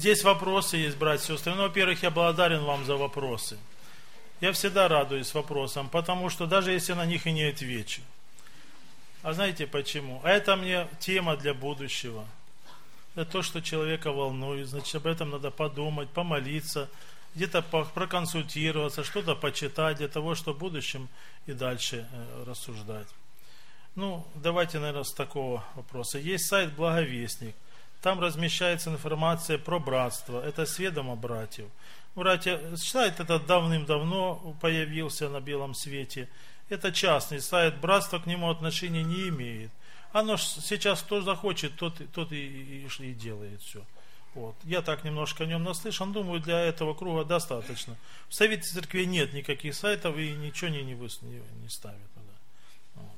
Здесь вопросы есть, братья и сестры. Ну, во-первых, я благодарен вам за вопросы. Я всегда радуюсь вопросам, потому что даже если на них и не отвечу. А знаете почему? А это мне тема для будущего. Это то, что человека волнует. Значит, об этом надо подумать, помолиться, где-то проконсультироваться, что-то почитать для того, чтобы в будущем и дальше рассуждать. Ну, давайте, наверное, с такого вопроса. Есть сайт «Благовестник». Там размещается информация про братство. Это с ведома братьев. Братья, сайт этот давным-давно появился на белом свете. Это частный сайт, братство к нему отношения не имеет. Оно сейчас кто захочет, тот и делает все. Вот. Я так немножко о нем наслышан, думаю, для этого круга достаточно. В Совете Церкви нет никаких сайтов и ничего не ставят. Вот.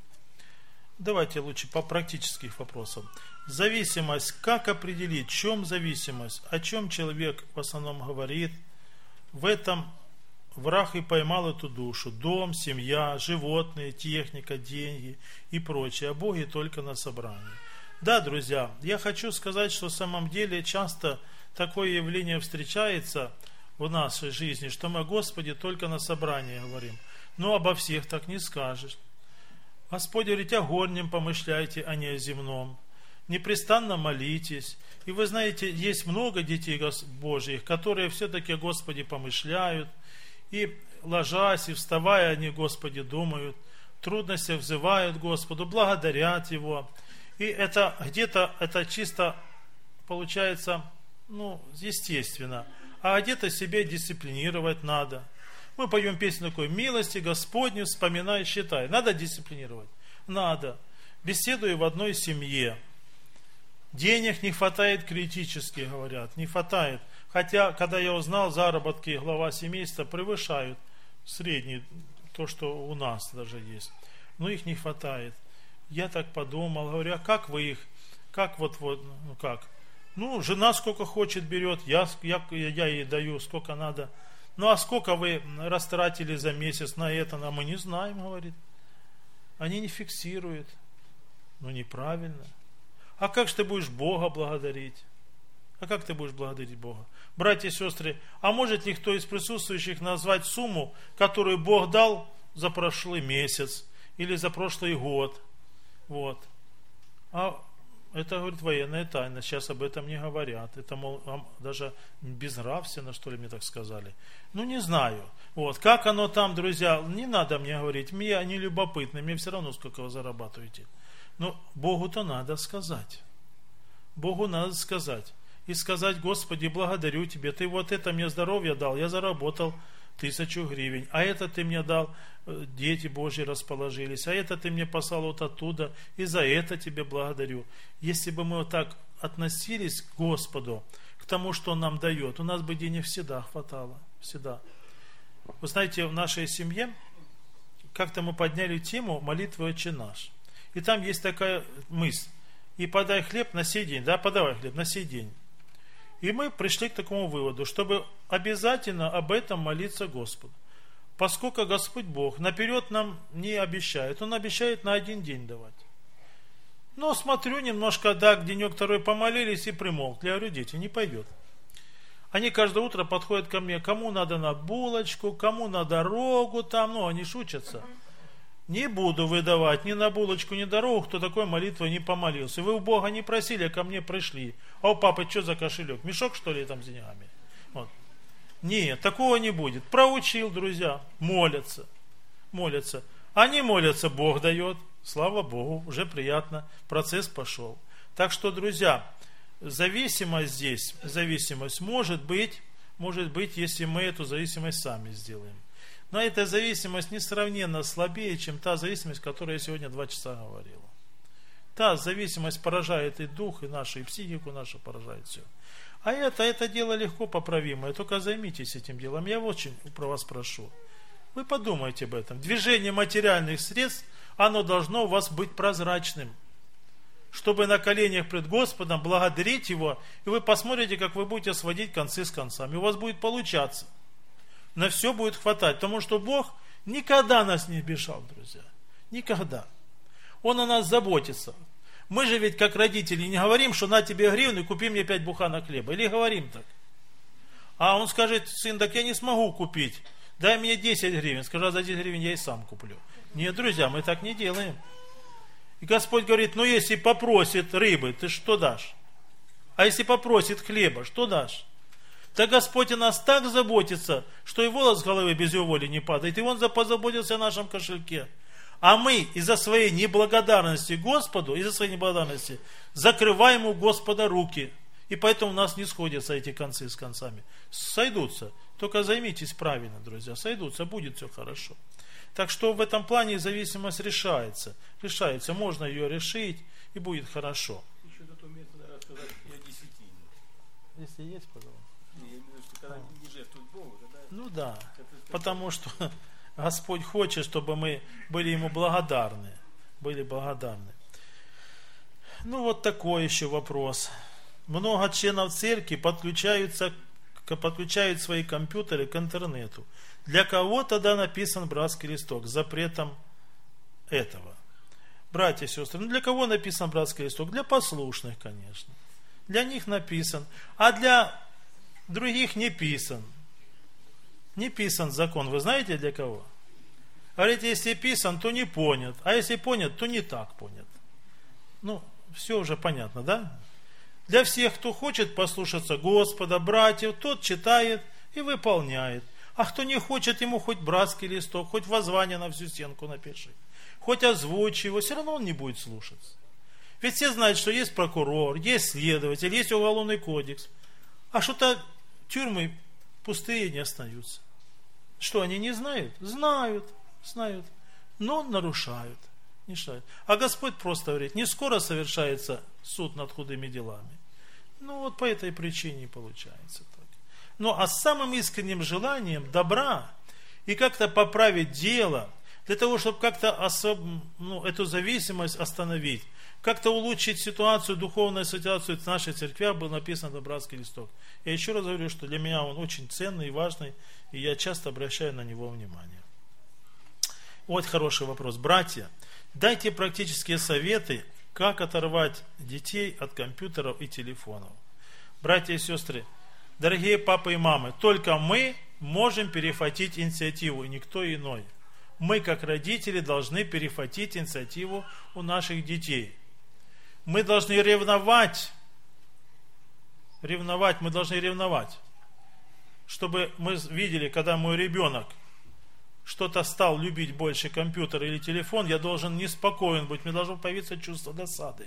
Давайте лучше по практических вопросам. Зависимость. Как определить, в чем зависимость? О чем человек в основном говорит? В этом враг и поймал эту душу. Дом, семья, животные, техника, деньги и прочее. О Боге только на собрании. Да, друзья, я хочу сказать, что в самом деле часто такое явление встречается в нашей жизни, что мы о Господе только на собрании говорим. Но обо всех так не скажешь. Господь говорит, о горнем помышляйте, а не о земном. Непрестанно молитесь. И вы знаете, есть много детей Божьих, которые все-таки о Господе помышляют. И ложась, и вставая, они о Господе думают. В трудностях взывают Господу, благодарят Его. И это где-то, это чисто получается, естественно. А где-то себя дисциплинировать надо. Мы поем песню такой: «Милости Господню вспоминай, считай». Надо дисциплинировать? Надо. Беседуя в одной семье. Денег не хватает критически, говорят. Не хватает. Хотя, когда я узнал, заработки глава семейства превышают средний, то, что у нас даже есть. Но их не хватает. Я так подумал, говорю, а как вы их, как как? Жена сколько хочет берет, я ей даю, сколько надо. А сколько вы растратили за месяц на это? Мы не знаем, говорит. Они не фиксируют. Неправильно. А как же ты будешь Бога благодарить? А как ты будешь благодарить Бога? Братья и сестры, а может ли кто из присутствующих назвать сумму, которую Бог дал за прошлый месяц или за прошлый год? Вот. А это, говорит, военная тайна. Сейчас об этом не говорят. Это, даже безнравственно, что ли, мне так сказали. Не знаю. Вот. Как оно там, друзья, не надо мне говорить. Мне не любопытно. Мне все равно, сколько вы зарабатываете. Но Богу-то надо сказать. Богу надо сказать. И сказать: Господи, благодарю Тебя. Ты вот это мне здоровье дал. Я заработал 1000 гривен. А это Ты мне дал, дети Божьи расположились. А это Ты мне послал вот оттуда. И за это Тебе благодарю. Если бы мы вот так относились к Господу, к тому, что Он нам дает, у нас бы денег всегда хватало. Всегда. Вы знаете, в нашей семье как-то мы подняли тему молитвы «Отче наш». И там есть такая мысль: и подай хлеб на сей день, подавай хлеб на сей день. И мы пришли к такому выводу, чтобы обязательно об этом молиться Господу. Поскольку Господь Бог наперед нам не обещает, Он обещает на один день давать. Но смотрю немножко, денек-второй помолились и примолкли. Я говорю: дети, не пойдет. Они каждое утро подходят ко мне, кому надо на булочку, кому на дорогу там, они шутятся. Не буду выдавать ни на булочку, ни на дорогу, кто такой молитвой не помолился. Вы у Бога не просили, а ко мне пришли. А у папы что за кошелек? Мешок, что ли, там с деньгами? Вот. Нет, такого не будет. Проучил, друзья, молятся. Они молятся, Бог дает. Слава Богу, уже приятно. Процесс пошел. Так что, друзья, зависимость здесь, может быть, если мы эту зависимость сами сделаем. Но эта зависимость несравненно слабее, чем та зависимость, о которой я сегодня 2 часа говорил. Та зависимость поражает и дух, и нашу, и психику нашу поражает все. А это дело легко поправимое. Только займитесь этим делом. Я очень про вас прошу. Вы подумайте об этом. Движение материальных средств, оно должно у вас быть прозрачным. Чтобы на коленях пред Господом благодарить Его, и вы посмотрите, как вы будете сводить концы с концами. У вас будет получаться. На все будет хватать, потому что Бог никогда нас не обижал, друзья. Никогда. Он о нас заботится. Мы же ведь как родители не говорим, что на тебе гривну и купи мне 5 буханок хлеба. Или говорим так? А он скажет: сын, так я не смогу купить. Дай мне 10 гривен. Скажу: а за 10 гривен я и сам куплю. Нет, друзья, мы так не делаем. И Господь говорит: ну если попросит рыбы, ты что дашь? А если попросит хлеба, что дашь? Так Господь о нас так заботится, что и волос с головы без его воли не падает. И Он позаботился о нашем кошельке. А мы из-за своей неблагодарности Господу, из-за своей неблагодарности, закрываем у Господа руки. И поэтому у нас не сходятся эти концы с концами. Сойдутся. Только займитесь правильно, друзья. Сойдутся, будет все хорошо. Так что в этом плане зависимость решается. Решается, можно ее решить, и будет хорошо. Еще зато умеется рассказать о десятине. Если есть, пожалуйста. Я имею в виду, что когда не жертвуют Богу, тогда... Ну да, потому что Господь хочет, чтобы мы были Ему благодарны. Были благодарны. Ну вот такой еще вопрос. Много членов церкви подключают свои компьютеры к интернету. Для кого тогда написан братский листок с запретом этого? Братья и сестры, ну для кого написан братский листок? Для послушных, конечно. Для них написан. А для других не писан. Не писан закон. Вы знаете для кого? Говорите, если писан, то не понят. А если понят, то не так понят. Ну, все уже понятно, да? Для всех, кто хочет послушаться Господа, братьев, тот читает и выполняет. А кто не хочет, ему хоть братский листок, хоть воззвание на всю стенку напиши. Хоть озвучи его, все равно он не будет слушаться. Ведь все знают, что есть прокурор, есть следователь, есть уголовный кодекс. А что-то тюрьмы пустые не остаются. Что, они не знают? Знают, но нарушают. Мешают. А Господь просто говорит: не скоро совершается суд над худыми делами. Ну вот по этой причине получается так. Ну а с самым искренним желанием добра и как-то поправить дело, для того, чтобы как-то эту зависимость остановить, как-то улучшить ситуацию, духовную ситуацию в нашей церкви, был написан братский листок. Я еще раз говорю, что для меня он очень ценный и важный, и я часто обращаю на него внимание. Вот хороший вопрос. Братья, дайте практические советы, как оторвать детей от компьютеров и телефонов. Братья и сестры, дорогие папы и мамы, только мы можем перехватить инициативу, и никто иной. Мы, как родители, должны перехватить инициативу у наших детей. Мы должны ревновать, чтобы мы видели, когда мой ребенок что-то стал любить больше компьютер или телефон, я должен неспокоен быть, мне должно появиться чувство досады.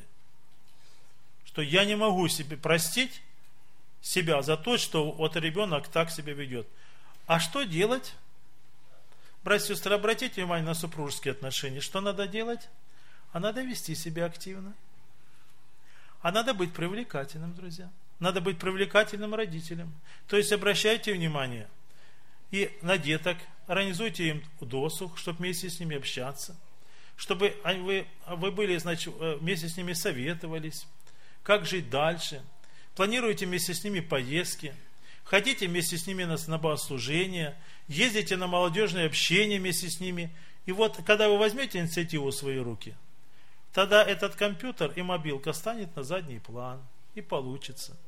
Что я не могу себе простить себя за то, что вот ребенок так себя ведет. А что делать? Братья и сестры, обратите внимание на супружеские отношения. Что надо делать? А надо вести себя активно. А надо быть привлекательным, друзья. Надо быть привлекательным родителем. То есть обращайте внимание и на деток, организуйте им досуг, чтобы вместе с ними общаться, чтобы вы были, значит, вместе с ними советовались, как жить дальше. Планируйте вместе с ними поездки, ходите вместе с ними на богослужения, ездите на молодежное общение вместе с ними. И вот, когда вы возьмете инициативу в свои руки, тогда этот компьютер и мобилка станет на задний план, и получится.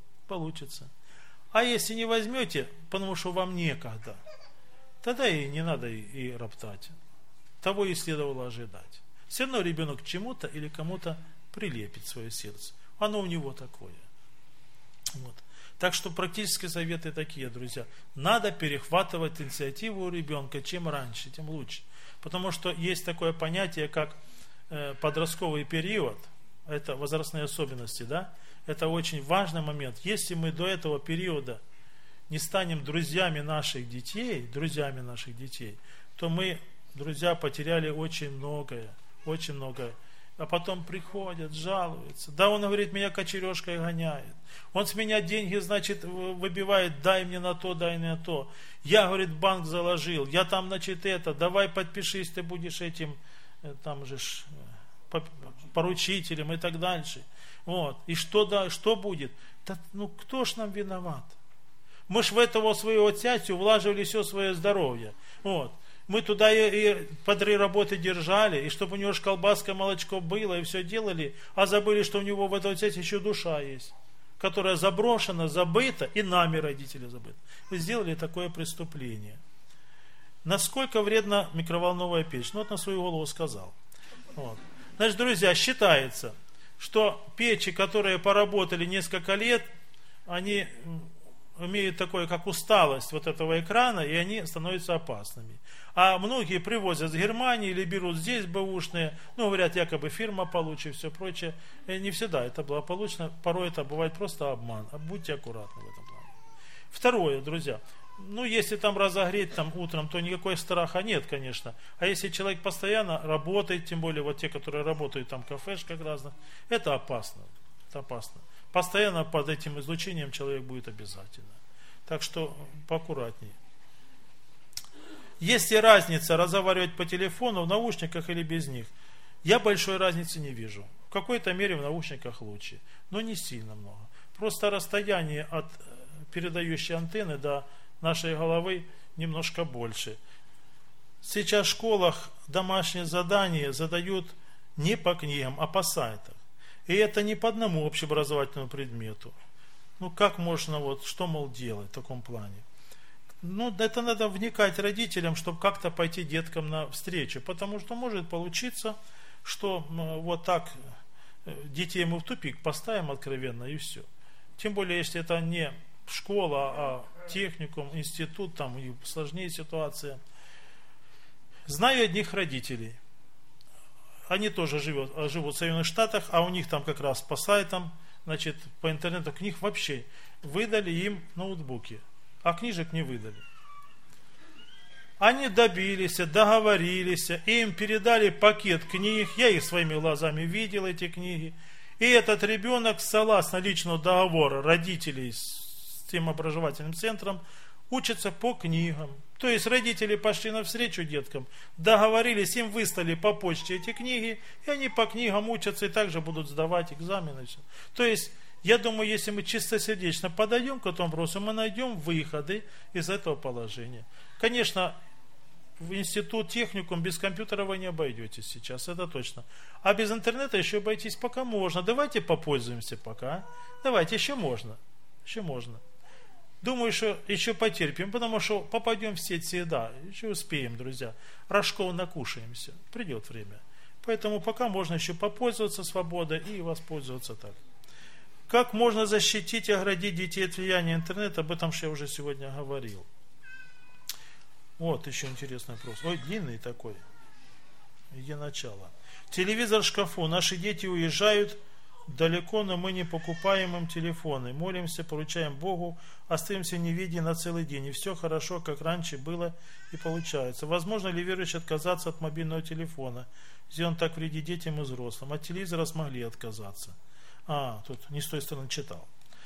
А если не возьмете, потому что вам некогда, тогда и не надо и роптать. Того и следовало ожидать. Все равно ребенок к чему-то или кому-то прилепит свое сердце. Оно у него такое. Вот. Так что практические советы такие, друзья. Надо перехватывать инициативу у ребенка. Чем раньше, тем лучше. Потому что есть такое понятие, как подростковый период. Это возрастные особенности, да? Это очень важный момент. Если мы до этого периода не станем друзьями наших детей, то мы, друзья, потеряли очень многое. А потом приходят, жалуются. Да, он говорит, меня кочережкой гоняет. Он с меня деньги, значит, выбивает, дай мне на то, дай мне на то. Я, говорит, банк заложил, я там, значит, давай подпишись, ты будешь этим, там же, поручителем и так дальше. Вот. И что будет? Да, кто ж нам виноват? Мы ж в этого своего тятю влаживали все свое здоровье. Вот. Мы туда и по 3 работы держали, и чтобы у него же колбаска, молочко было, и все делали, а забыли, что у него в этой цене еще душа есть, которая заброшена, забыта, и нами, родители, забыты. Вы сделали такое преступление. Насколько вредна микроволновая печь? Ну, вот на свою голову сказал. Вот. Значит, друзья, считается, что печи, которые поработали несколько лет, они имеют такое, как усталость вот этого экрана, и они становятся опасными. А многие привозят с Германии или берут здесь бэушные, ну, говорят, якобы фирма получит, все прочее. И не всегда это благополучно, порой это бывает просто обман. Будьте аккуратны в этом плане. Второе, друзья, ну, если там разогреть там утром, то никакой страха нет, конечно. А если человек постоянно работает, тем более вот те, которые работают там в кафешках разных, это опасно. Это опасно. Постоянно под этим излучением человек будет обязательно. Так что поаккуратнее. Есть ли разница разговаривать по телефону в наушниках или без них? Я большой разницы не вижу. В какой-то мере в наушниках лучше, но не сильно много. Просто расстояние от передающей антенны до нашей головы немножко больше. Сейчас в школах домашние задания задают не по книгам, а по сайтам. И это не по одному общеобразовательному предмету. Ну, как можно, вот, что, мол, делать в таком плане? Ну, это надо вникать родителям, чтобы как-то пойти деткам навстречу. Потому что может получиться, что вот так детей мы в тупик поставим откровенно, и все. Тем более, если это не школа, а техникум, институт, там и сложнее ситуация. Знаю одних родителей. Они тоже живут в Соединенных Штатах, а у них там как раз по сайтам, значит, по интернету, к них вообще выдали им ноутбуки, а книжек не выдали. Они добились, договорились, им передали пакет книг, я их своими глазами видел, эти книги, и этот ребенок, согласно личного договора родителей с тем образовательным центром, учится по книгам. То есть родители пошли навстречу деткам, договорились, им выслали по почте эти книги, и они по книгам учатся и также будут сдавать экзамены. Все. То есть, я думаю, если мы чистосердечно подойдем к этому вопросу, мы найдем выходы из этого положения. Конечно, в институт, техникум без компьютера вы не обойдетесь сейчас, это точно. А без интернета еще обойтись пока можно. Давайте попользуемся пока. Давайте, еще можно. Еще можно. Думаю, что еще потерпим, потому что попадем в сеть всегда. Еще успеем, друзья. Рожков накушаемся. Придет время. Поэтому пока можно еще попользоваться свободой и воспользоваться так. Как можно защитить и оградить детей от влияния интернета? Об этом я уже сегодня говорил. Вот еще интересный вопрос. Ой, длинный такой. Где начало? Телевизор в шкафу. Наши дети уезжают далеко, но мы не покупаем им телефоны. Молимся, поручаем Богу, остаемся в неведении на целый день. И все хорошо, как раньше было и получается. Возможно ли верующие отказаться от мобильного телефона, где он так вредит детям и взрослым? От телевизора смогли отказаться. Тут не с той стороны читал.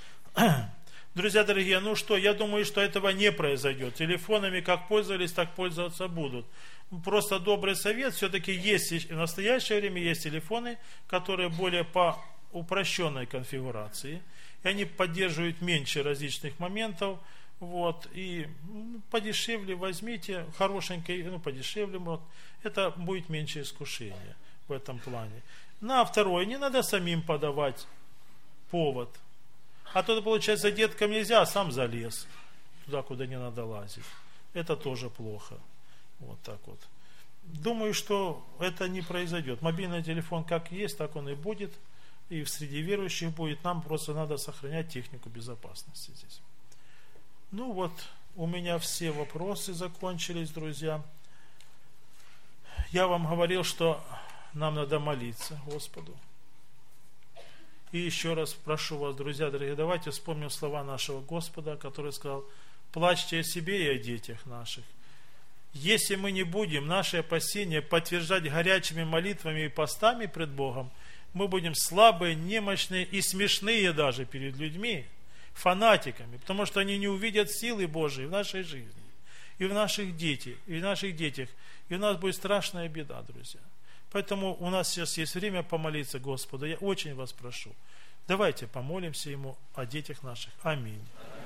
Друзья дорогие, ну что, я думаю, что этого не произойдет. Телефонами как пользовались, так пользоваться будут. Просто добрый совет, все-таки есть в настоящее время есть телефоны, которые более по упрощенной конфигурации, и они поддерживают меньше различных моментов, вот, и подешевле возьмите, хорошенький, подешевле, вот, это будет меньше искушения в этом плане. На второе, не надо самим подавать повод, а то, получается, деткам нельзя, а сам залез туда, куда не надо лазить. Это тоже плохо. Вот так вот. Думаю, что это не произойдет. Мобильный телефон как есть, так он и будет. И в среде верующих будет. Нам просто надо сохранять технику безопасности здесь. Ну вот, у меня все вопросы закончились, друзья. Я вам говорил, что нам надо молиться Господу. И еще раз прошу вас, друзья дорогие, давайте вспомним слова нашего Господа, который сказал: плачьте о себе и о детях наших. Если мы не будем наши опасения подтверждать горячими молитвами и постами пред Богом, мы будем слабые, немощные и смешные даже перед людьми, фанатиками, потому что они не увидят силы Божьей в нашей жизни, и в наших детях, и у нас будет страшная беда, друзья. Поэтому у нас сейчас есть время помолиться Господу. Я очень вас прошу, давайте помолимся Ему о детях наших. Аминь.